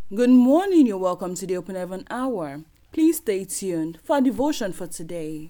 Good morning, you're welcome to the Open Heaven Hour. Please stay tuned for our devotion for today.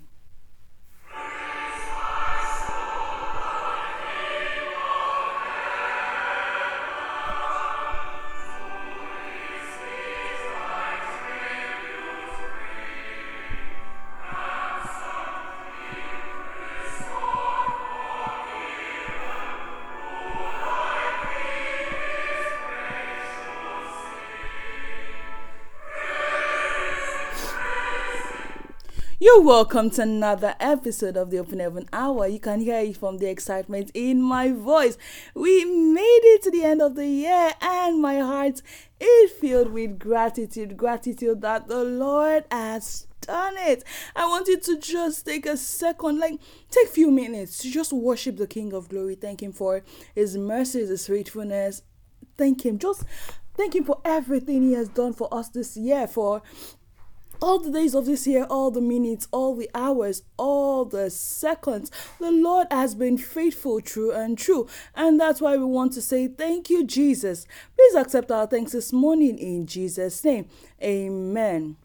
You're welcome to another episode of the Open Heaven Hour. You can hear it from the excitement in my voice. We made it to the end of the year and my heart is filled with gratitude that the Lord has done it. I want you to just take a second, take a few minutes to just worship the King of Glory. Thank Him for His mercies, His faithfulness. Thank Him for everything He has done for us this year, for all the days of this year, all the minutes, all the hours, all the seconds. The Lord has been faithful, true and true. And that's why we want to say thank you, Jesus. Please accept our thanks this morning in Jesus' name. Amen.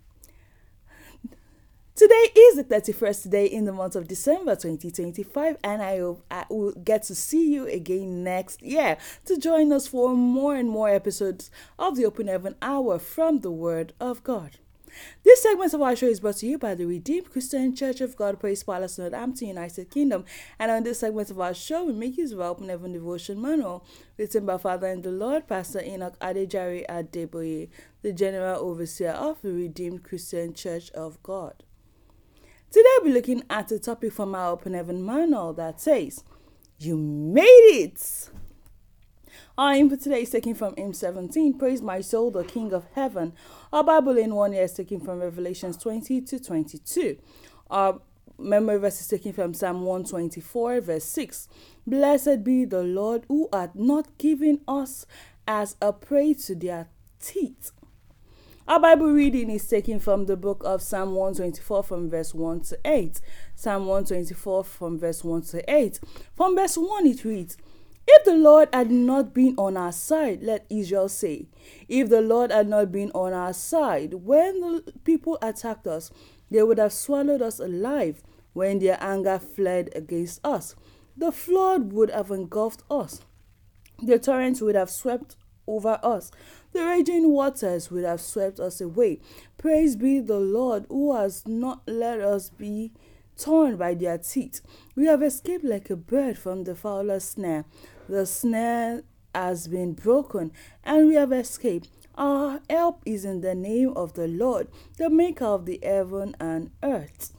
Today is the 31st day in the month of December 2025, and I hope I will get to see you again next year to join us for more and more episodes of the Open Heaven Hour from the Word of God. This segment of our show is brought to you by the Redeemed Christian Church of God, Praise Palace, Northampton, United Kingdom. And on this segment of our show, we make use of our Open Heaven Devotion Manual, written by Father in the Lord, Pastor Enoch Adejare Adeboye, the General Overseer of the Redeemed Christian Church of God. Today we'll be looking at a topic from our Open Heaven Manual that says, "You made it!" Our input today is taken from hymn 17, Praise My Soul, the King of Heaven. Our Bible in 1 year is taken from Revelations 20 to 22. Our memory verse is taken from Psalm 124, verse 6. Blessed be the Lord who hath not given us as a prey to their teeth. Our Bible reading is taken from the book of Psalm 124 from verse 1 to 8. Psalm 124 from verse 1 to 8. From verse 1 it reads, "If the Lord had not been on our side," let Israel say, "if the Lord had not been on our side, when the people attacked us, they would have swallowed us alive. When their anger fled against us, the flood would have engulfed us. The torrents would have swept over us. The raging waters would have swept us away. Praise be the Lord who has not let us be torn by their teeth. We have escaped like a bird from the fowler's snare. The snare has been broken, and we have escaped. Our help is in the name of the Lord, the maker of the heaven and earth."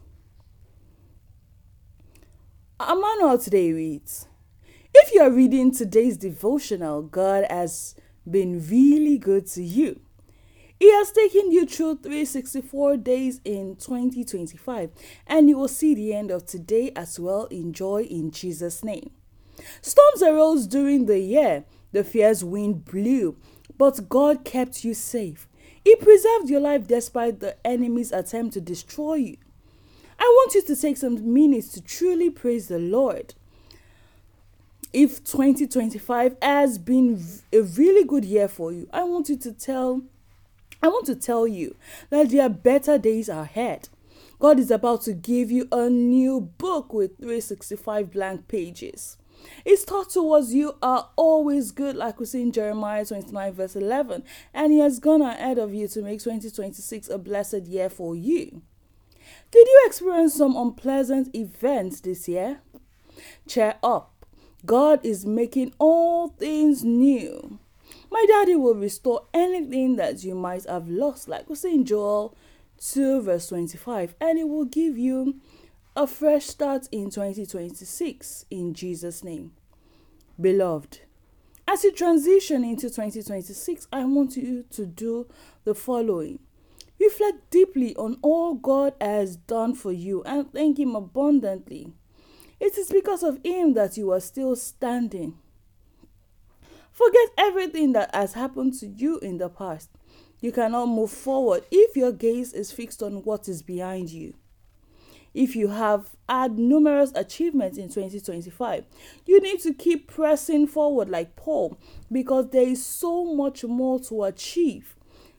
Our manual today reads, if you are reading today's devotional, God has been really good to you. He has taken you through 364 days in 2025, and you will see the end of today as well in joy in Jesus' name. Storms arose during the year. The fierce wind blew, but God kept you safe. He preserved your life despite the enemy's attempt to destroy you. I want you to take some minutes to truly praise the Lord. If 2025 has been a really good year for you, I want to tell you that there are better days ahead. God is about to give you a new book with 365 blank pages. His thoughts towards you are always good, like we see in Jeremiah 29 verse 11, and He has gone ahead of you to make 2026 a blessed year for you. Did you experience some unpleasant events this year? Cheer up. God is making all things new. My daddy will restore anything that you might have lost, like we see in Joel 2 verse 25, and He will give you a fresh start in 2026 in Jesus' name. Beloved, as you transition into 2026, I want you to do the following. Reflect deeply on all God has done for you and thank Him abundantly. It is because of Him that you are still standing. Forget everything that has happened to you in the past. You cannot move forward if your gaze is fixed on what is behind you. If you have had numerous achievements in 2025, you need to keep pressing forward like Paul, because there is so much more to achieve.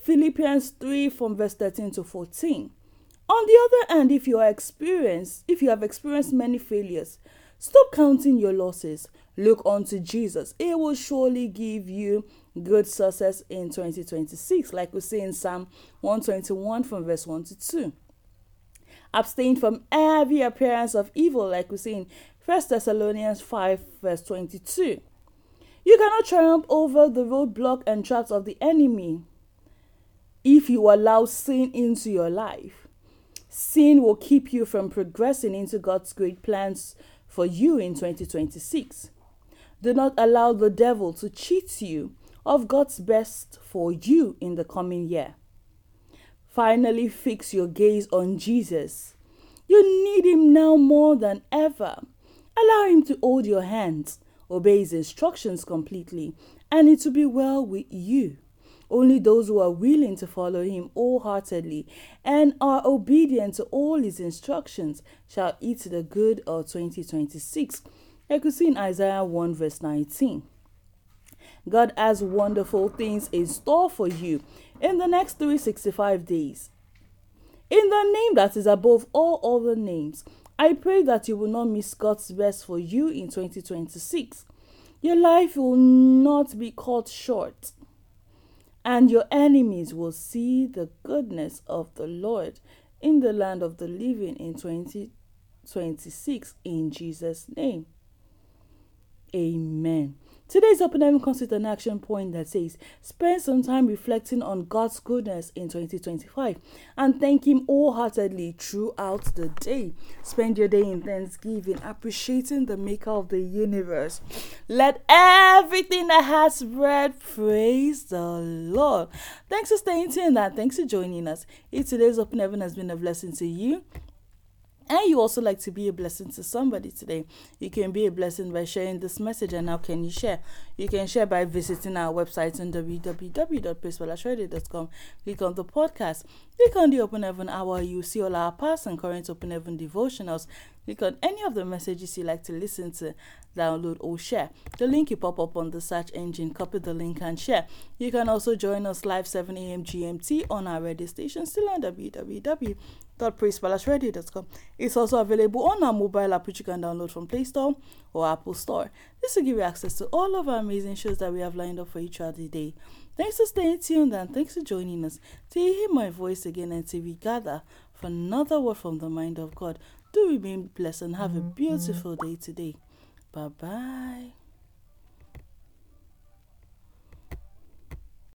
Philippians 3 from verse 13 to 14. On the other hand, if you have experienced many failures, stop counting your losses. Look unto Jesus. He will surely give you good success in 2026, like we see in Psalm 121 from verse 1 to 2. Abstain from every appearance of evil, like we see in 1 Thessalonians 5 verse 22. You cannot triumph over the roadblock and traps of the enemy if you allow sin into your life. Sin will keep you from progressing into God's great plans for you in 2026. Do not allow the devil to cheat you of God's best for you in the coming year. Finally, fix your gaze on Jesus. You need him now more than ever. Allow him to hold your hands, obey his instructions completely, and it will be well with you. Only those who are willing to follow him wholeheartedly and are obedient to all his instructions shall eat the good of 2026. Like we see in Isaiah 1 verse 19. God has wonderful things in store for you in the next 365 days. In the name that is above all other names, I pray that you will not miss God's best for you in 2026. Your life will not be cut short, and your enemies will see the goodness of the Lord in the land of the living in 2026 in Jesus' name. Amen. Today's Open Heaven consists an action point that says, spend some time reflecting on God's goodness in 2025 and thank him wholeheartedly throughout the day. Spend your day in thanksgiving, appreciating the maker of the universe. Let everything that has breath praise the Lord. Thanks for staying tuned and thanks for joining us. If today's Open Heaven has been a blessing to you, and you also like to be a blessing to somebody today, you can be a blessing by sharing this message. And how can you share? You can share by visiting our website on www.praisepalaceradio.com. Click on the podcast. Click on the Open Heaven Hour. You see all our past and current Open Heaven devotionals. Click on any of the messages you like to listen to, download or share. The link will pop up on the search engine. Copy the link and share. You can also join us live 7 a.m. GMT on our radio station, still on www.praisepalaceradio.com. It's also available on our mobile app, which you can download from Play Store or Apple Store. This will give you access to all of our amazing shows that we have lined up for you throughout the day. Thanks for staying tuned and thanks for joining us. Till you hear my voice again and till we gather for another word from the mind of God. Do remain blessed and have a beautiful day today. Bye-bye.